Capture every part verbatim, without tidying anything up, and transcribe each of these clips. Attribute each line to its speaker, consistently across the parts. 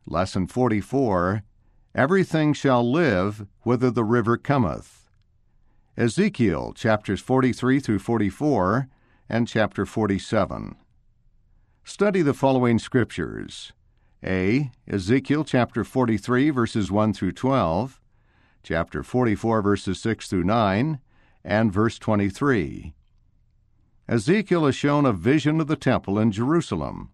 Speaker 1: Lesson forty-four, Everything shall live whither the river cometh. Ezekiel, chapters forty-three through forty-four, and chapter forty-seven. Study the following scriptures. A. Ezekiel chapter forty-three, verses one through twelve, chapter forty-four, verses six through nine, and verse twenty-three. Ezekiel is shown a vision of the temple in Jerusalem.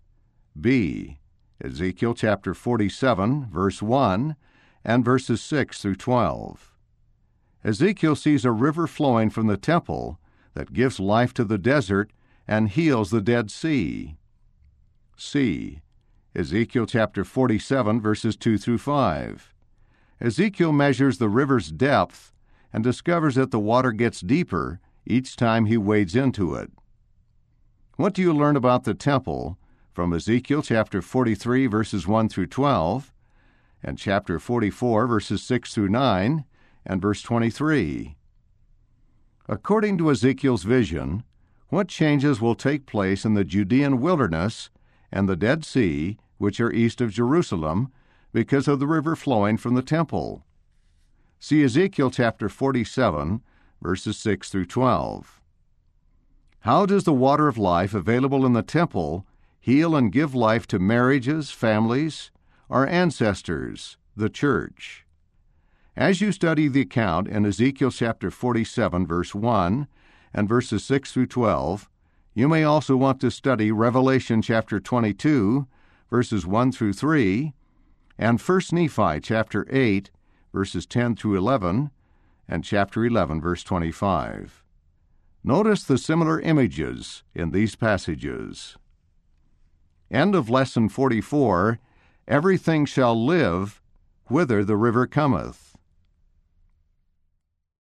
Speaker 1: B. Ezekiel chapter forty-seven, verse one, and verses six through twelve. Ezekiel sees a river flowing from the temple that gives life to the desert and heals the Dead Sea. C. Ezekiel chapter forty-seven, verses two through five. Ezekiel measures the river's depth and discovers that the water gets deeper each time he wades into it. What do you learn about the temple from Ezekiel chapter forty-three, verses one through twelve, and chapter forty-four, verses six through nine, and verse twenty-three? According to Ezekiel's vision, what changes will take place in the Judean wilderness and the Dead Sea, which are east of Jerusalem, because of the river flowing from the temple? See Ezekiel chapter forty-seven, verses six through twelve. How does the water of life available in the temple heal and give life to marriages, families, our ancestors, the church? As you study the account in Ezekiel chapter forty-seven, verse one, and verses six through twelve, you may also want to study Revelation chapter twenty-two, verses one through three, and First Nephi chapter eight, verses ten through eleven, and chapter eleven, verse twenty-five. Notice the similar images in these passages. End of Lesson forty-four, Everything shall live whither the river cometh.